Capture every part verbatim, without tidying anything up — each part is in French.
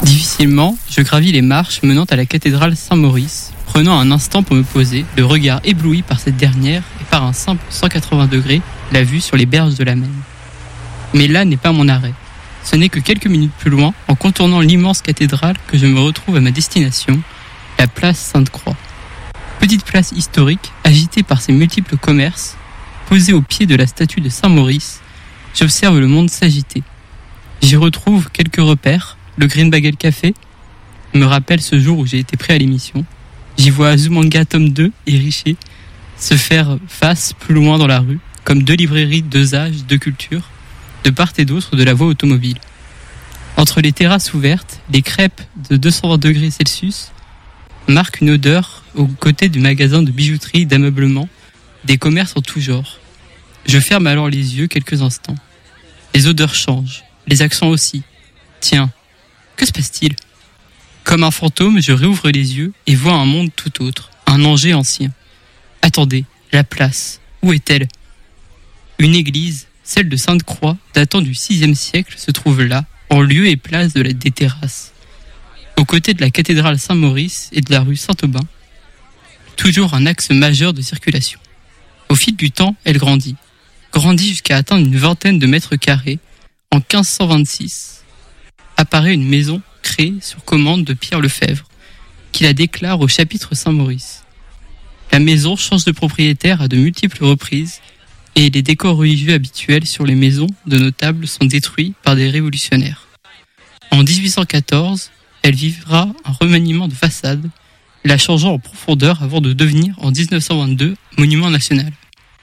Difficilement, je gravis les marches menant à la cathédrale Saint-Maurice, prenant un instant pour me poser, le regard ébloui par cette dernière et par un simple cent quatre-vingts degrés, la vue sur les berges de la Maine. Mais là n'est pas mon arrêt. Ce n'est que quelques minutes plus loin, en contournant l'immense cathédrale, que je me retrouve à ma destination, la place Sainte-Croix. Petite place historique, agitée par ses multiples commerces, posée au pied de la statue de Saint-Maurice, j'observe le monde s'agiter. J'y retrouve quelques repères. Le Green Bagel Café me rappelle ce jour où j'ai été pris à l'émission. J'y vois Azumanga tome deux et Richer se faire face plus loin dans la rue, comme deux librairies, deux âges, deux cultures, de part et d'autre de la voie automobile. Entre les terrasses ouvertes, les crêpes de deux cent vingt degrés Celsius marquent une odeur aux côtés du magasin de bijouterie, d'ameublement, des commerces en tout genre. Je ferme alors les yeux quelques instants. Les odeurs changent, les accents aussi. Tiens, que se passe-t-il ? Comme un fantôme, je réouvre les yeux et vois un monde tout autre, un Angers ancien. Attendez, la place, où est-elle ? Une église, celle de Sainte-Croix, datant du sixième siècle, se trouve là, en lieu et place de la, des terrasses. Aux côtés de la cathédrale Saint-Maurice et de la rue Saint-Aubin, toujours un axe majeur de circulation. Au fil du temps, elle grandit. Grandit jusqu'à atteindre une vingtaine de mètres carrés. En quinze cent vingt-six, apparaît une maison créée sur commande de Pierre Lefebvre, qui la déclare au chapitre Saint-Maurice. La maison change de propriétaire à de multiples reprises et les décors religieux habituels sur les maisons de notables sont détruits par des révolutionnaires. En dix-huit cent quatorze, elle vivra un remaniement de façade, la changeant en profondeur avant de devenir en dix-neuf cent vingt-deux monument national.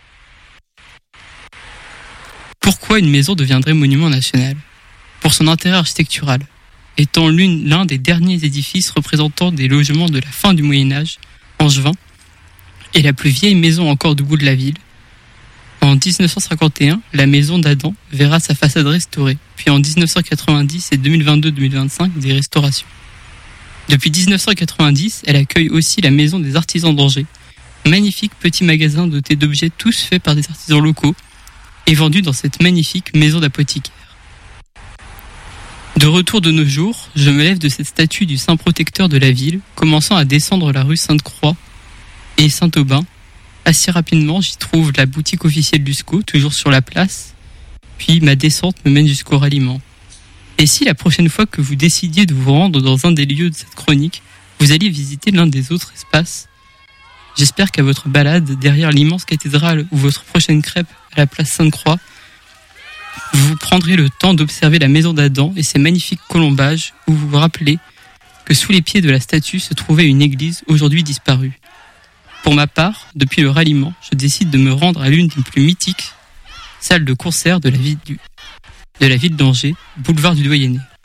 Pourquoi une maison deviendrait monument national ? Pour son intérêt architectural, étant l'une, l'un des derniers édifices représentant des logements de la fin du Moyen-Âge, angevin, et la plus vieille maison encore debout de la ville. En dix-neuf cent cinquante et un, la maison d'Adam verra sa façade restaurée, puis en dix-neuf cent quatre-vingt-dix et deux mille vingt-deux deux mille vingt-cinq, des restaurations. Depuis dix-neuf cent quatre-vingt-dix, elle accueille aussi la maison des artisans d'Angers, magnifique petit magasin doté d'objets tous faits par des artisans locaux, et vendu dans cette magnifique maison d'apothicaire. De retour de nos jours, je me lève de cette statue du saint protecteur de la ville, commençant à descendre la rue Sainte-Croix et Saint-Aubin. Assez rapidement, j'y trouve la boutique officielle du S C O, toujours sur la place, puis ma descente me mène jusqu'au ralliement. Et si la prochaine fois que vous décidiez de vous rendre dans un des lieux de cette chronique, vous alliez visiter l'un des autres espaces, j'espère qu'à votre balade derrière l'immense cathédrale ou votre prochaine crêpe à la place Sainte-Croix, vous prendrez le temps d'observer la maison d'Adam et ses magnifiques colombages où vous vous rappelez que sous les pieds de la statue se trouvait une église aujourd'hui disparue. Pour ma part, depuis le ralliement, je décide de me rendre à l'une des plus mythiques salles de concert de la ville, du, de la ville d'Angers, boulevard du Doyenné.